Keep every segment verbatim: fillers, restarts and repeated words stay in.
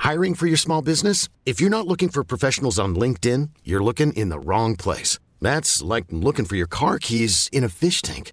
Hiring for your small business? If you're not looking for professionals on LinkedIn, you're looking in the wrong place. That's like looking for your car keys in a fish tank.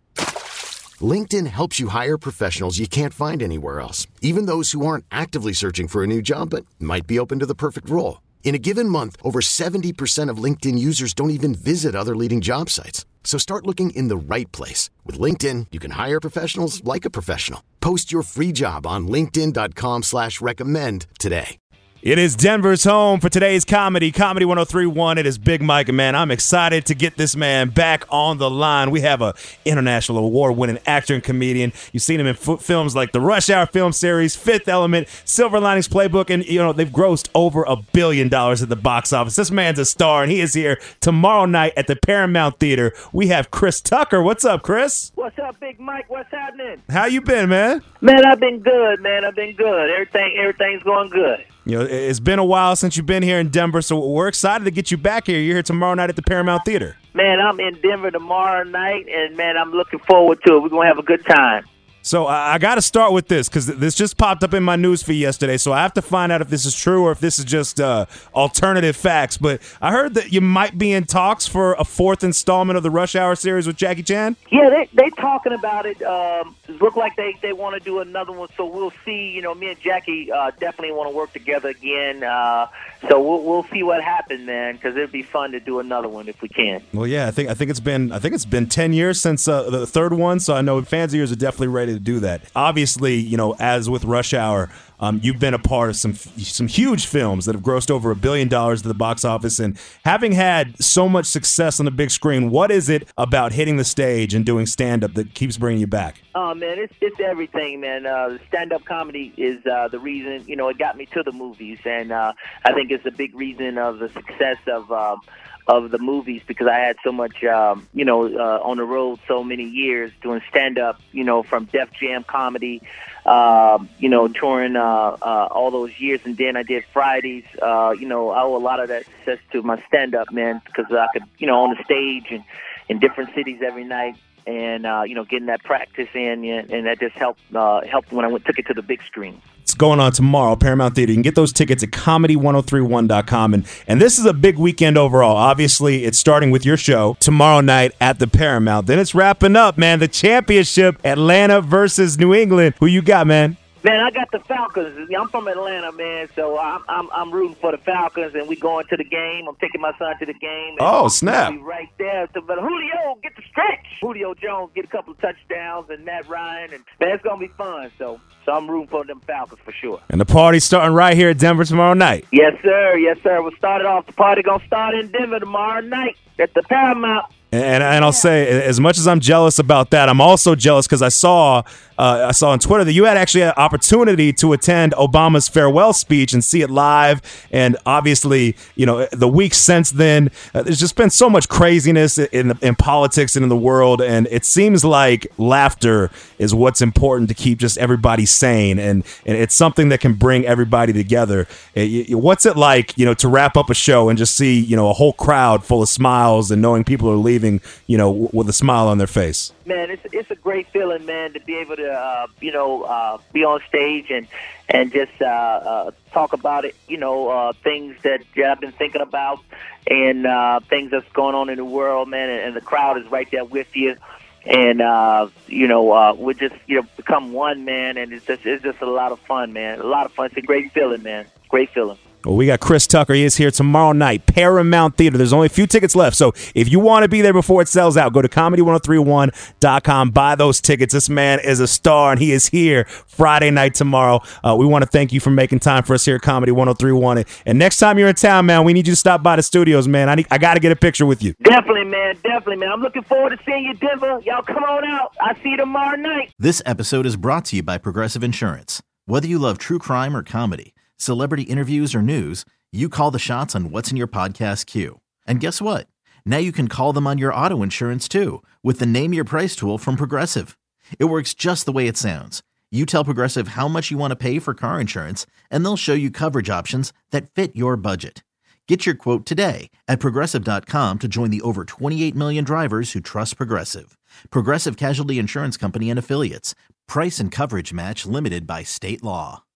LinkedIn helps you hire professionals you can't find anywhere else, even those who aren't actively searching for a new job but might be open to the perfect role. In a given month, over seventy percent of LinkedIn users don't even visit other leading job sites. So start looking in the right place. With LinkedIn, you can hire professionals like a professional. Post your free job on linkedin.com slash recommend today. It is Denver's home for today's comedy, Comedy one oh three point one. It is Big Mike, and man, I'm excited to get this man back on the line. We have a international award-winning actor and comedian. You've seen him in f- films like the Rush Hour film series, Fifth Element, Silver Linings Playbook, and you know they've grossed over a billion dollars at the box office. This man's a star, and he is here tomorrow night at the Paramount Theater. We have Chris Tucker. What's up, Chris? What's up, Big Mike? What's happening? How you been, man? Man, I've been good, man. I've been good. Everything, everything's going good. You know, it's been a while since you've been here in Denver, so we're excited to get you back here. You're here tomorrow night at the Paramount Theater. Man, I'm in Denver tomorrow night, and, man, I'm looking forward to it. We're going to have a good time. So I, I got to start with this because this just popped up in my news feed yesterday, so I have to find out if this is true or if this is just uh, alternative facts. But I heard that you might be in talks for a fourth installment of the Rush Hour series with Jackie Chan. Yeah, they they talking about it. Um, it look like they, they want to do another one, so we'll see. You know, me and Jackie uh, definitely want to work together again. Uh, so we'll we'll see what happens, man, because it'd be fun to do another one if we can. Well, yeah, I think I think it's been I think it's been ten years since uh, the third one, so I know fans of yours are definitely ready to do that. Obviously, you know, as with Rush Hour, um, you've been a part of some some huge films that have grossed over a billion dollars to the box office. And having had so much success on the big screen, what is it about hitting the stage and doing stand-up that keeps bringing you back? Oh, man, it's it's everything, man. Uh, stand-up comedy is uh, the reason, you know, it got me to the movies. And uh, I think it's a big reason of the success of um, of the movies because I had so much, um, you know, uh, on the road so many years doing stand-up, you know, from Def Jam comedy, uh, you know, touring uh, uh, all those years. And then I did Fridays. Uh, you know, I owe a lot of that success to my stand-up, man, because I could, you know, on the stage and in different cities every night. And, uh, you know, getting that practice in, and that just helped uh, helped when I went took it to the big screen. It's going on tomorrow, Paramount Theater. You can get those tickets at comedy one oh three one dot com. And, and this is a big weekend overall. Obviously, it's starting with your show tomorrow night at the Paramount. Then it's wrapping up, man. The championship, Atlanta versus New England. Who you got, man? Man, I got the Falcons. I'm from Atlanta, man, so I'm I'm, I'm rooting for the Falcons, and we going to the game. I'm taking my son to the game. And oh, snap. We'll be right there. So, but Julio, get the stretch. Julio Jones get a couple of touchdowns, and Matt Ryan, and man, it's going to be fun. So, so I'm rooting for them Falcons for sure. And the party's starting right here at Denver tomorrow night. Yes, sir. Yes, sir. We'll start it off. The party going to start in Denver tomorrow night at the Paramount. And, and I'll say, as much as I'm jealous about that, I'm also jealous because I saw uh, I saw on Twitter that you had actually an opportunity to attend Obama's farewell speech and see it live. And obviously, you know, the weeks since then, uh, there's just been so much craziness in in politics and in the world. And it seems like laughter is what's important to keep just everybody sane. And, and it's something that can bring everybody together. It, what's it like, you know, to wrap up a show and just see, you know, a whole crowd full of smiles and knowing people are leaving, you know, w- with a smile on their face? Man, it's it's a great feeling, man, to be able to, uh, you know, uh, be on stage and and just uh, uh, talk about it, you know, uh, things that I've been thinking about and uh, things that's going on in the world, man, and, and the crowd is right there with you. And, uh, you know, uh, we just, you know, become one, man, and it's just, it's just a lot of fun, man, a lot of fun. It's a great feeling, man, great feeling. Well, we got Chris Tucker. He is here tomorrow night, Paramount Theater. There's only a few tickets left, so if you want to be there before it sells out, go to comedy one oh three one dot com. Buy those tickets. This man is a star, and he is here Friday night tomorrow. Uh, we want to thank you for making time for us here at Comedy one oh three one. And next time you're in town, man, we need you to stop by the studios, man. I need, I got to get a picture with you. Definitely, man. Definitely, man. I'm looking forward to seeing you, Denver. Y'all come on out. I'll see you tomorrow night. This episode is brought to you by Progressive Insurance. Whether you love true crime or comedy, celebrity interviews or news, you call the shots on what's in your podcast queue. And guess what? Now you can call them on your auto insurance too with the Name Your Price tool from Progressive. It works just the way it sounds. You tell Progressive how much you want to pay for car insurance, and they'll show you coverage options that fit your budget. Get your quote today at Progressive dot com to join the over twenty-eight million drivers who trust Progressive. Progressive Casualty Insurance Company and Affiliates. Price and coverage match limited by state law.